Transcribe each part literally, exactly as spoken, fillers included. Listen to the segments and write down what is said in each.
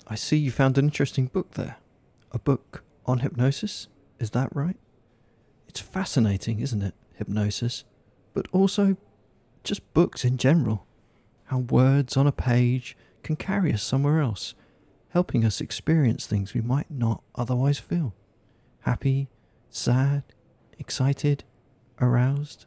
I see you found an interesting book there. A book on hypnosis, is that right? It's fascinating, isn't it, hypnosis? But also just books in general. How words on a page can carry us somewhere else, helping us experience things we might not otherwise feel. Happy, sad, excited, aroused.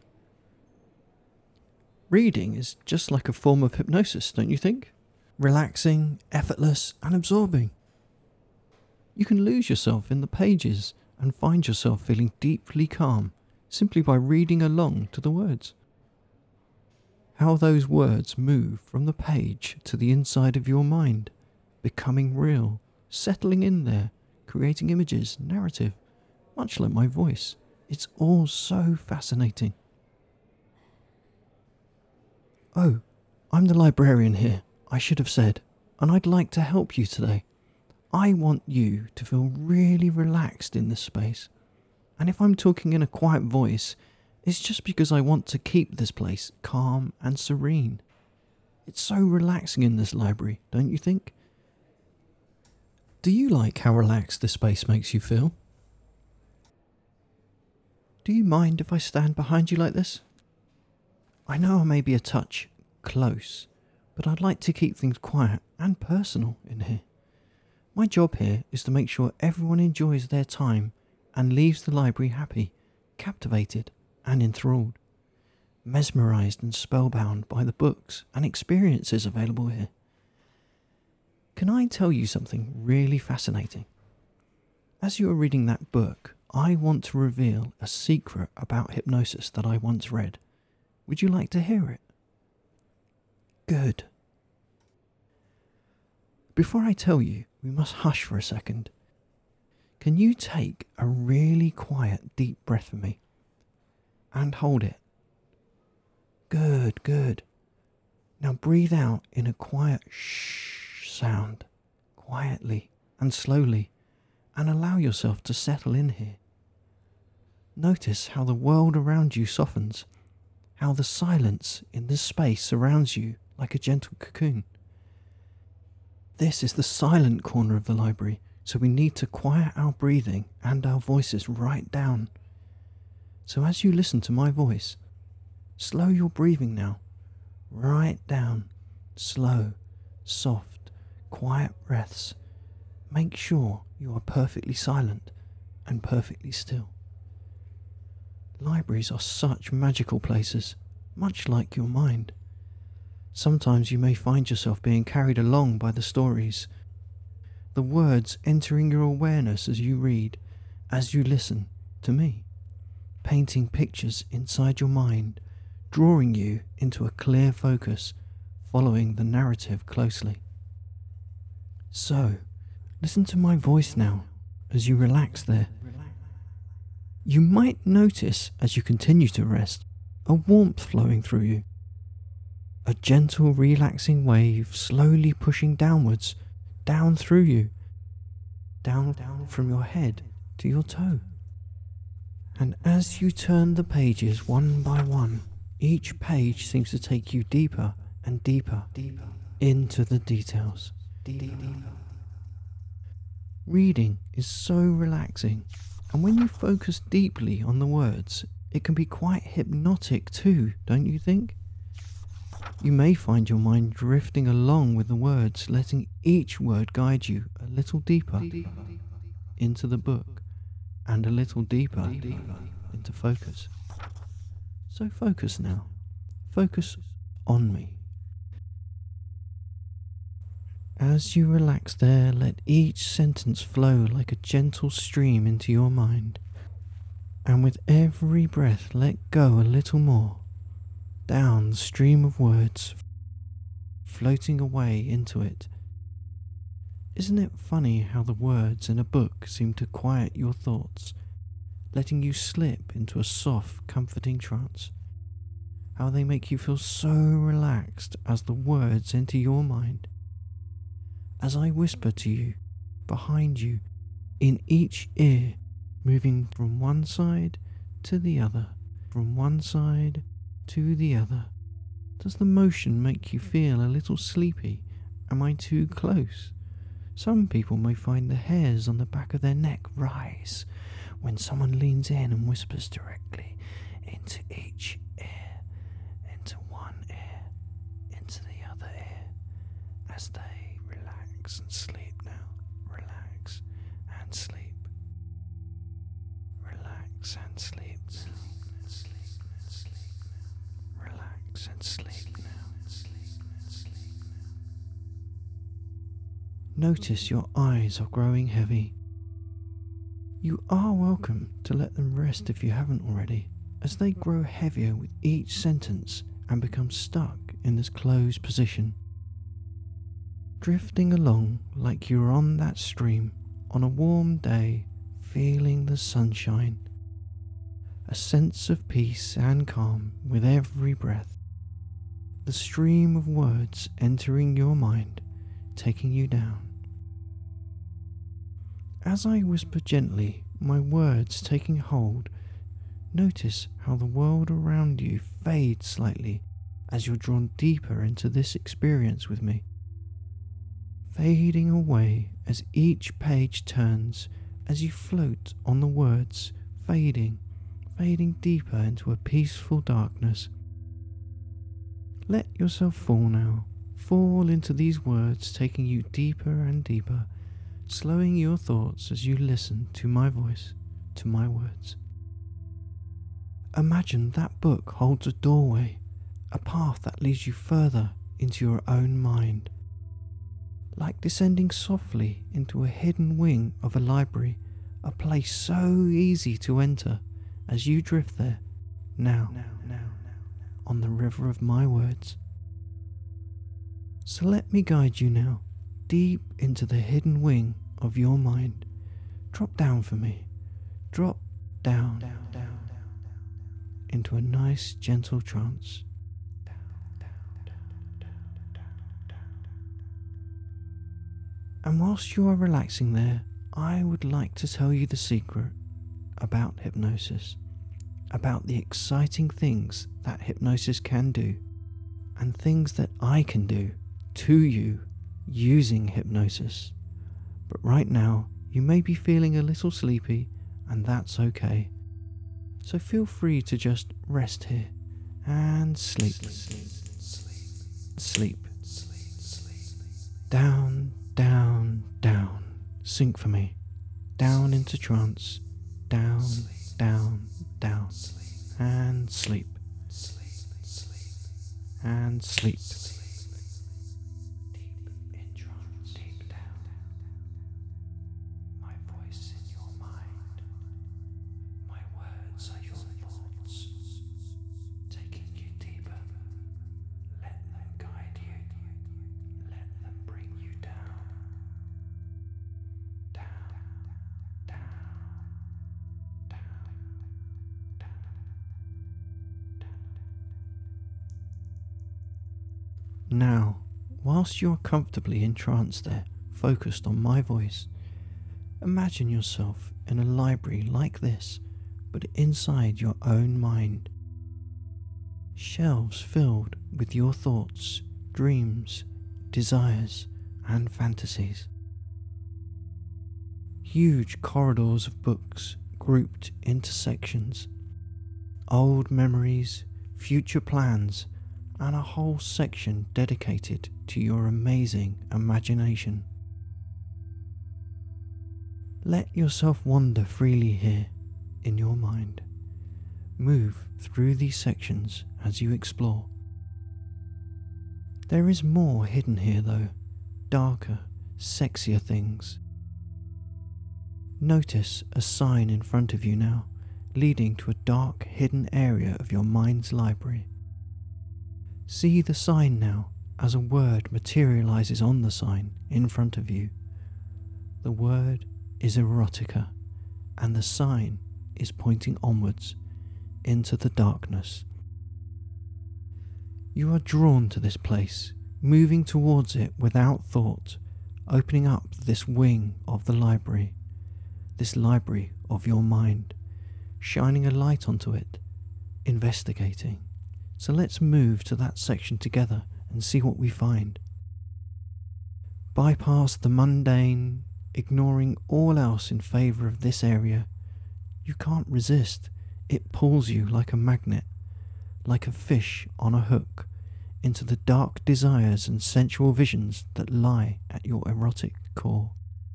Reading is just like a form of hypnosis, don't you think? Relaxing, effortless, and absorbing. You can lose yourself in the pages and find yourself feeling deeply calm simply by reading along to the words. How those words move from the page to the inside of your mind, becoming real, settling in there, creating images, narrative, much like my voice. It's all so fascinating. Oh, I'm the librarian here, I should have said, and I'd like to help you today. I want you to feel really relaxed in this space. And if I'm talking in a quiet voice, it's just because I want to keep this place calm and serene. It's so relaxing in this library, don't you think? Do you like how relaxed this space makes you feel? Do you mind if I stand behind you like this? I know I may be a touch close, but I'd like to keep things quiet and personal in here. My job here is to make sure everyone enjoys their time and leaves the library happy, captivated and enthralled, mesmerised and spellbound by the books and experiences available here. Can I tell you something really fascinating? As you are reading that book, I want to reveal a secret about hypnosis that I once read. Would you like to hear it? Good. Before I tell you, we must hush for a second. Can you take a really quiet, deep breath for me? And hold it. Good, good. Now breathe out in a quiet shh sound, quietly and slowly, and allow yourself to settle in here. Notice how the world around you softens, how the silence in this space surrounds you like a gentle cocoon. This is the silent corner of the library, so we need to quiet our breathing and our voices right down. So as you listen to my voice, slow your breathing now, right down, slow, soft, quiet breaths. Make sure you are perfectly silent and perfectly still. Libraries are such magical places, much like your mind. Sometimes you may find yourself being carried along by the stories, the words entering your awareness as you read, as you listen to me, painting pictures inside your mind, drawing you into a clear focus, following the narrative closely. So, listen to my voice now as you relax there. You might notice as you continue to rest a warmth flowing through you. A gentle relaxing wave slowly pushing downwards, down through you, down, down from your head to your toe. And as you turn the pages one by one, each page seems to take you deeper and deeper, deeper into the details. Deeper. Reading is so relaxing, and when you focus deeply on the words, it can be quite hypnotic too, don't you think? You may find your mind drifting along with the words, letting each word guide you a little deeper, deeper into the book and a little deeper, deeper into focus. So focus now. Focus on me. As you relax there, let each sentence flow like a gentle stream into your mind. And with every breath, let go a little more. Down the stream of words, floating away into it. Isn't it funny how the words in a book seem to quiet your thoughts, letting you slip into a soft, comforting trance? How they make you feel so relaxed as the words enter your mind. As I whisper to you, behind you, in each ear, moving from one side to the other, from one side to the other. Does the motion make you feel a little sleepy? Am I too close? Some people may find the hairs on the back of their neck rise when someone leans in and whispers directly into each ear, into one ear, into the other ear, as they relax and sleep now. Relax and sleep. Relax and sleep. Sleep and sleep. Relax and sleep now. Notice your eyes are growing heavy. You are welcome to let them rest if you haven't already, as they grow heavier with each sentence and become stuck in this closed position. Drifting along like you're on that stream on a warm day, feeling the sunshine. A sense of peace and calm with every breath. The stream of words entering your mind, taking you down. As I whisper gently, my words taking hold, notice how the world around you fades slightly as you're drawn deeper into this experience with me. Fading away as each page turns, as you float on the words, fading, fading deeper into a peaceful darkness. Let yourself fall now, fall into these words taking you deeper and deeper, slowing your thoughts as you listen to my voice, to my words. Imagine that book holds a doorway, a path that leads you further into your own mind. Like descending softly into a hidden wing of a library, a place so easy to enter as you drift there, now, now, now, now, on the river of my words. So let me guide you now, deep into the hidden wing of your mind. Drop down for me. Drop down, down, down, down, down, into a nice gentle trance. Down, down, down, down, down, down, down. And whilst you are relaxing there, I would like to tell you the secret about hypnosis, about the exciting things that hypnosis can do, and things that I can do to you using hypnosis. But right now, you may be feeling a little sleepy, and that's okay. So feel free to just rest here and sleep. Sleep. Sleep. Down, down, down. Sink for me. Down into trance. Down, down, down. And sleep. And sleep. Now, whilst you are comfortably entranced there, focused on my voice, imagine yourself in a library like this, but inside your own mind. Shelves filled with your thoughts, dreams, desires, and fantasies. Huge corridors of books grouped into sections. Old memories, future plans, and a whole section dedicated to your amazing imagination. Let yourself wander freely here in your mind. Move through these sections as you explore. There is more hidden here though, darker, sexier things. Notice a sign in front of you now, leading to a dark hidden area of your mind's library. See the sign now as a word materializes on the sign in front of you. The word is erotica, and the sign is pointing onwards into the darkness. You are drawn to this place, moving towards it without thought, opening up this wing of the library, this library of your mind, shining a light onto it, investigating. So let's move to that section together and see what we find. Bypass the mundane, ignoring all else in favour of this area. You can't resist. It pulls you like a magnet, like a fish on a hook, into the dark desires and sensual visions that lie at your erotic core.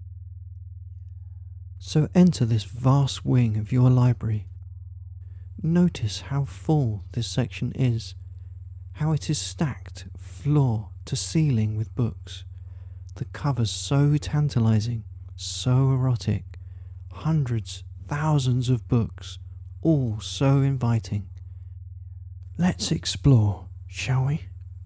So enter this vast wing of your library. Notice how full this section is, how it is stacked floor to ceiling with books, the covers so tantalizing, so erotic, hundreds, thousands of books, all so inviting. Let's explore, shall we?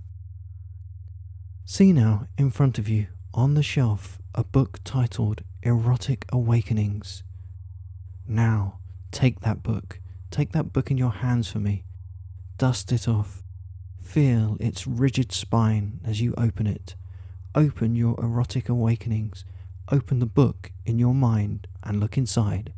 See now in front of you, on the shelf, a book titled Erotic Awakenings. Now, take that book, take that book in your hands for me, dust it off, feel its rigid spine as you open it. Open your erotic awakenings, open the book in your mind and look inside.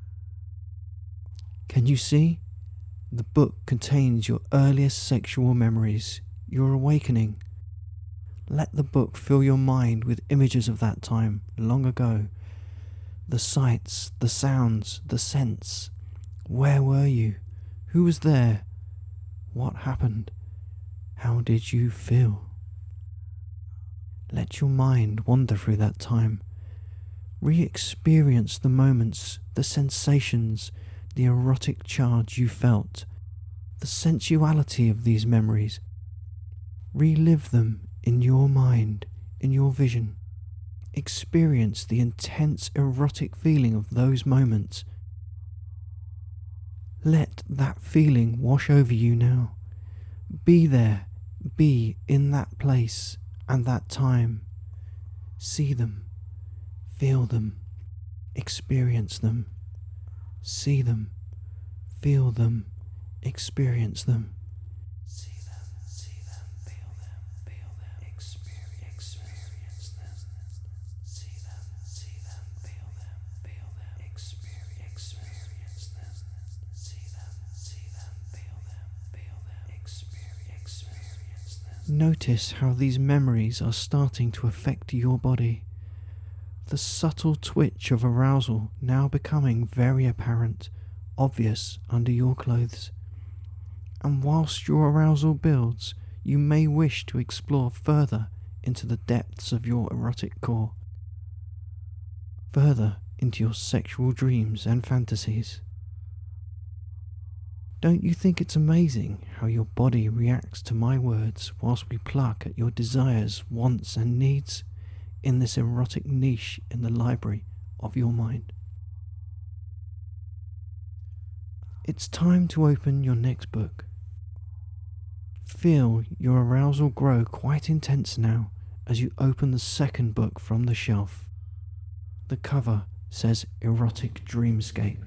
Can you see? The book contains your earliest sexual memories, your awakening. Let the book fill your mind with images of that time, long ago. The sights, the sounds, the scents. Where were you? Who was there? What happened? How did you feel? Let your mind wander through that time. Re-experience the moments, the sensations, the erotic charge you felt, the sensuality of these memories. Relive them in your mind, in your vision. Experience the intense erotic feeling of those moments. Let that feeling wash over you now. Be there, be in that place and that time. See them, feel them, experience them. See them, feel them, experience them. See them, see them, feel them, feel them, experience, experience them. See them, see them, feel them, feel them, experience, experience them. See them, see them, feel them, feel them, experience, experience them. Notice how these memories are starting to affect your body. The subtle twitch of arousal now becoming very apparent, obvious under your clothes. And whilst your arousal builds, you may wish to explore further into the depths of your erotic core, further into your sexual dreams and fantasies. Don't you think it's amazing how your body reacts to my words whilst we pluck at your desires, wants and needs in this erotic niche in the library of your mind? It's time to open your next book. Feel your arousal grow quite intense now as you open the second book from the shelf. The cover says Erotic Dreamscape.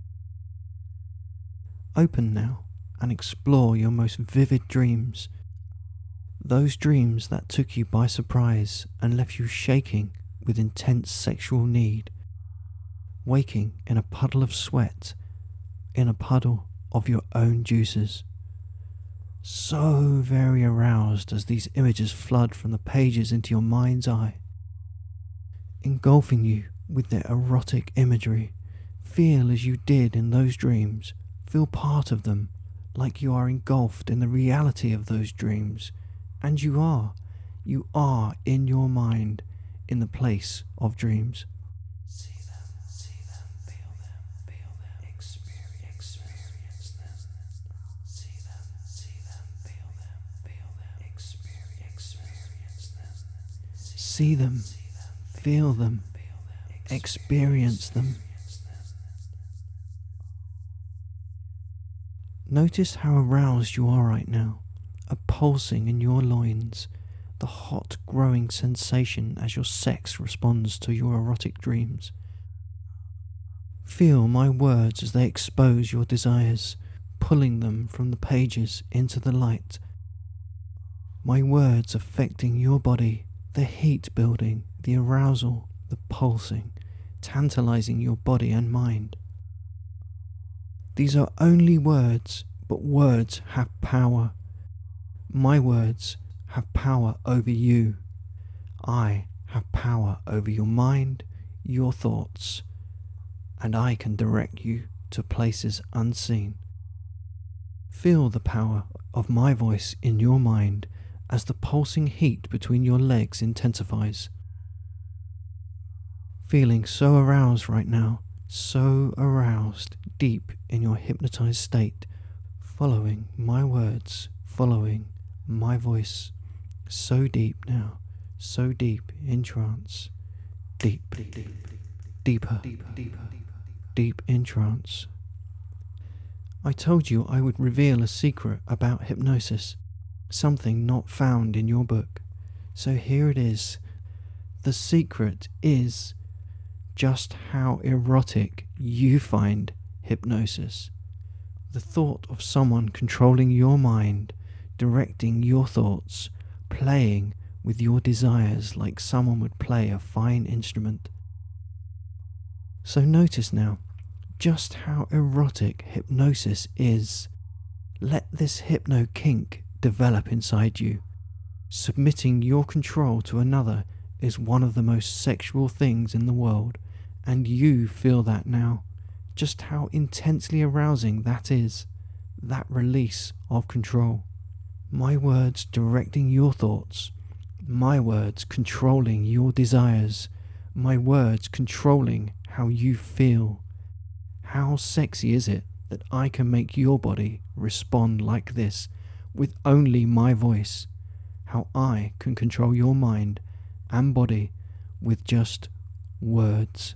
Open now and explore your most vivid dreams. Those dreams that took you by surprise and left you shaking with intense sexual need, waking in a puddle of sweat, in a puddle of your own juices. So very aroused as these images flood from the pages into your mind's eye, engulfing you with their erotic imagery. Feel as you did in those dreams, feel part of them, like you are engulfed in the reality of those dreams. And you are, you are in your mind, in the place of dreams. See them, see them, feel them, feel them, experience, experience them. See them, see them, feel them, feel them, experience, experience them. See them, feel them, experience them. Notice how aroused you are right now. A pulsing in your loins, the hot growing sensation as your sex responds to your erotic dreams. Feel my words as they expose your desires, pulling them from the pages into the light. My words affecting your body, the heat building, the arousal, the pulsing, tantalizing your body and mind. These are only words, but words have power. My words have power over you. I have power over your mind, your thoughts, and I can direct you to places unseen. Feel the power of my voice in your mind as the pulsing heat between your legs intensifies. Feeling so aroused right now, so aroused deep in your hypnotized state, following my words, following my voice, so deep now, so deep in trance, deep, deep, deeper, deeper, deep in trance. I told you I would reveal a secret about hypnosis, something not found in your book. So here it is. The secret is just how erotic you find hypnosis. The thought of someone controlling your mind, directing your thoughts, playing with your desires like someone would play a fine instrument. So notice now just how erotic hypnosis is. Let this hypno kink develop inside you. Submitting your control to another is one of the most sexual things in the world, and you feel that now. Just how intensely arousing that is, that release of control. My words directing your thoughts, my words controlling your desires, my words controlling how you feel. How sexy is it that I can make your body respond like this with only my voice? How I can control your mind and body with just words.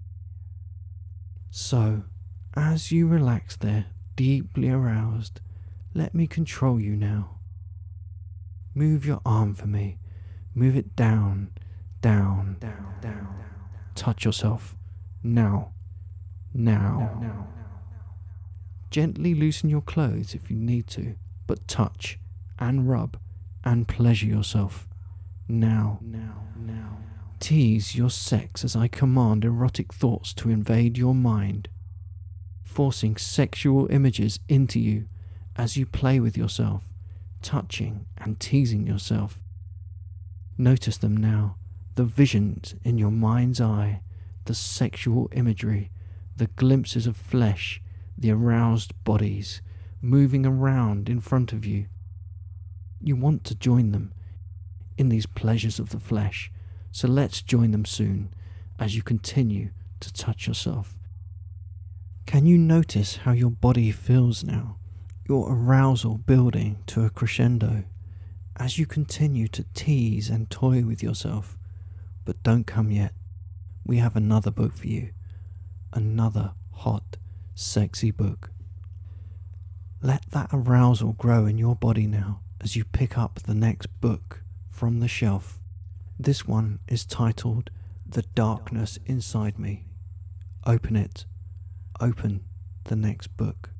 So, as you relax there, deeply aroused, let me control you now. Move your arm for me. Move it down, down, down, down. Touch yourself. Now. Now. now. Gently loosen your clothes if you need to, but touch and rub and pleasure yourself. Now. Now. Now. Tease your sex as I command erotic thoughts to invade your mind, forcing sexual images into you as you play with yourself, touching and teasing yourself. Notice them now, the visions in your mind's eye, the sexual imagery, the glimpses of flesh, the aroused bodies moving around in front of you. You want to join them in these pleasures of the flesh, so let's join them soon as you continue to touch yourself. Can you notice how your body feels now? Your arousal building to a crescendo as you continue to tease and toy with yourself. But don't come yet. We have another book for you. Another hot, sexy book. Let that arousal grow in your body now as you pick up the next book from the shelf. This one is titled The Darkness Inside Me. Open it. Open the next book.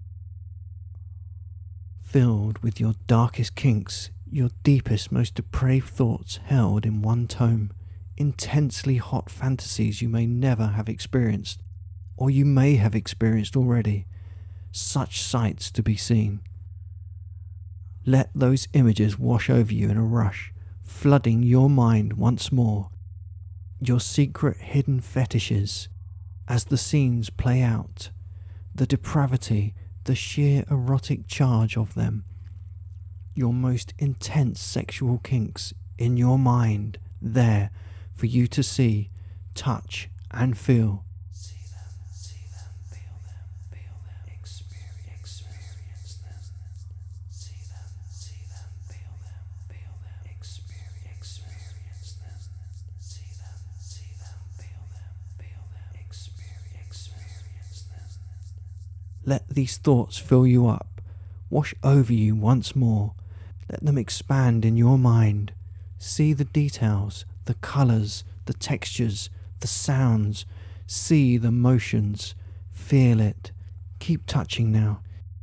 Filled with your darkest kinks, your deepest, most depraved thoughts held in one tome, intensely hot fantasies you may never have experienced, or you may have experienced already, such sights to be seen. Let those images wash over you in a rush, flooding your mind once more, your secret hidden fetishes, as the scenes play out, the depravity, the sheer erotic charge of them, your most intense sexual kinks in your mind, there for you to see, touch and feel. See them, see them, feel them, feel them, experience, experience them. See them, see them, feel them, feel them, experience, experience them. See them, see them, feel them, feel them, experience, experience them. Let these thoughts fill you up, wash over you once more. Let them expand in your mind. See the details, the colours, the textures, the sounds. See the motions. Feel it. Keep touching now.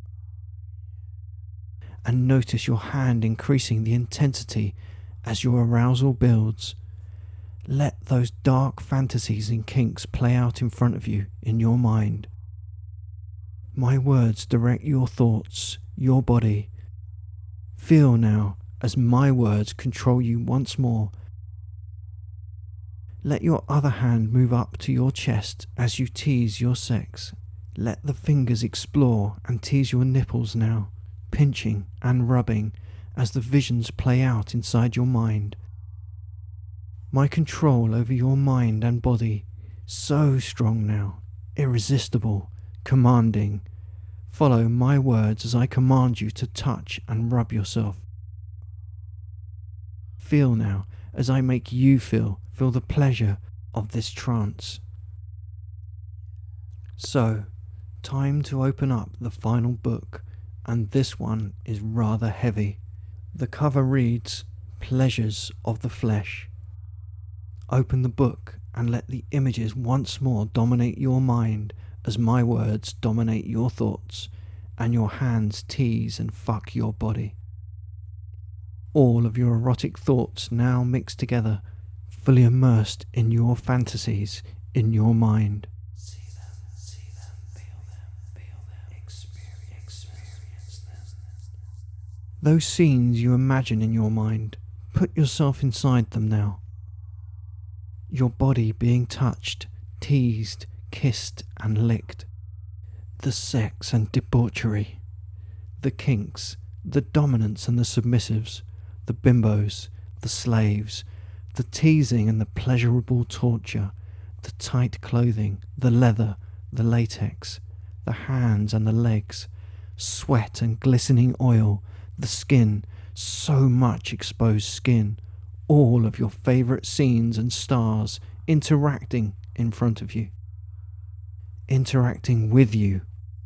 And notice your hand increasing the intensity as your arousal builds. Let those dark fantasies and kinks play out in front of you in your mind. My words direct your thoughts, your body. Feel now as my words control you once more. Let your other hand move up to your chest as you tease your sex. Let the fingers explore and tease your nipples now, pinching and rubbing as the visions play out inside your mind. My control over your mind and body, so strong now, irresistible, commanding. Follow my words as I command you to touch and rub yourself. Feel now as I make you feel, feel the pleasure of this trance. So, time to open up the final book, and this one is rather heavy. The cover reads, Pleasures of the Flesh. Open the book and let the images once more dominate your mind as my words dominate your thoughts and your hands tease and fuck your body. All of your erotic thoughts now mixed together, fully immersed in your fantasies, in your mind. See them, see them, feel them, feel them, experience, experience them. Those scenes you imagine in your mind, put yourself inside them now. Your body being touched, teased, kissed and licked. The sex and debauchery. The kinks, the dominants and the submissives, the bimbos, the slaves, the teasing and the pleasurable torture, the tight clothing, the leather, the latex, the hands and the legs, sweat and glistening oil, the skin, so much exposed skin, all of your favourite scenes and stars interacting in front of you, interacting with you.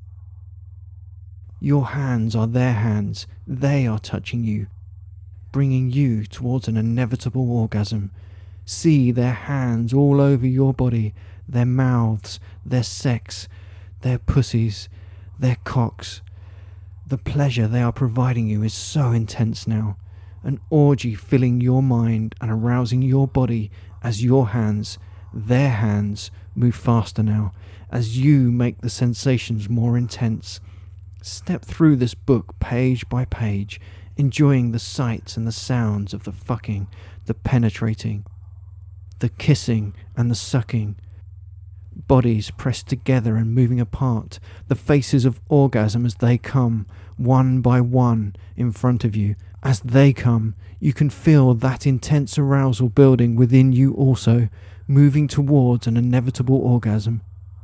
Your hands are their hands, they are touching you, bringing you towards an inevitable orgasm. See their hands all over your body, their mouths, their sex, their pussies, their cocks. The pleasure they are providing you is so intense now, an orgy filling your mind and arousing your body as your hands, their hands, move faster now, as you make the sensations more intense. Step through this book page by page, enjoying the sights and the sounds of the fucking, the penetrating, the kissing and the sucking. Bodies pressed together and moving apart, the faces of orgasm as they come, one by one, in front of you. As they come, you can feel that intense arousal building within you also, moving towards an inevitable orgasm.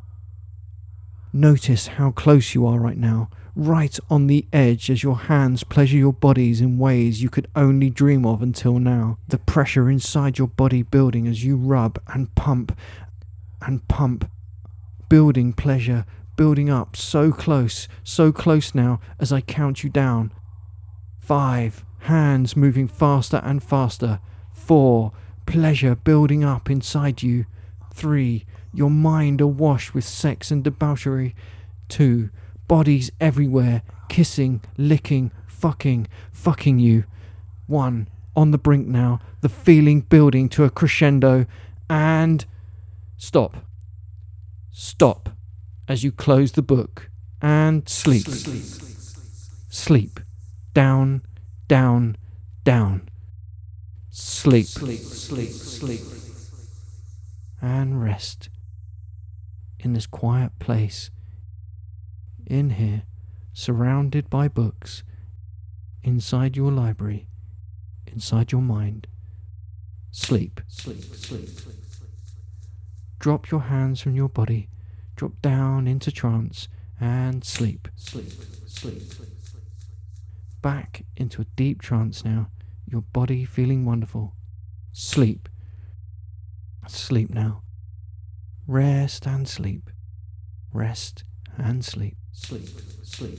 Notice how close you are right now, right on the edge as your hands pleasure your bodies in ways you could only dream of until now. The pressure inside your body building as you rub and pump and pump, building pleasure, building up so close, so close now as I count you down. Five, hands moving faster and faster. Four, pleasure building up inside you. Three, your mind awash with sex and debauchery. Two, bodies everywhere, kissing, licking, fucking, fucking you. One, on the brink now, the feeling building to a crescendo, and stop. Stop as you close the book and sleep. Sleep. Sleep. Down, down, down. Sleep. Sleep, sleep, sleep. And rest in this quiet place. In here, surrounded by books, inside your library, inside your mind. Sleep. Sleep, sleep. Drop your hands from your body, drop down into trance, and sleep. Sleep, sleep. Back into a deep trance now, your body feeling wonderful. Sleep. Sleep now. Rest and sleep. Rest and sleep. Sleep, sleep.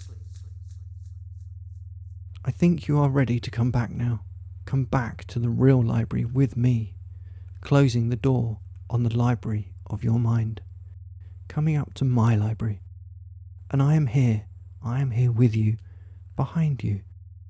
I think you are ready to come back now. Come back to the real library with me, closing the door on the library of your mind, coming up to my library. And I am here, I am here with you, behind you.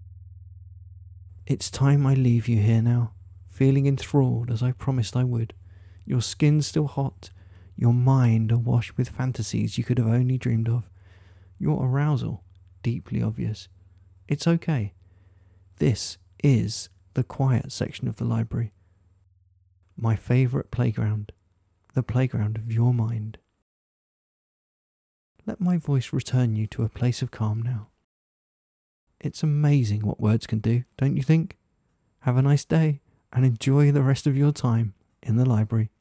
It's time I leave you here now, feeling enthralled as I promised I would. Your skin still hot, your mind awash with fantasies you could have only dreamed of. Your arousal deeply obvious. It's okay. This is the quiet section of the library. my favourite playground, the playground of your mind. Let my voice return you to a place of calm now. It's amazing what words can do, don't you think? Have a nice day and enjoy the rest of your time in the library.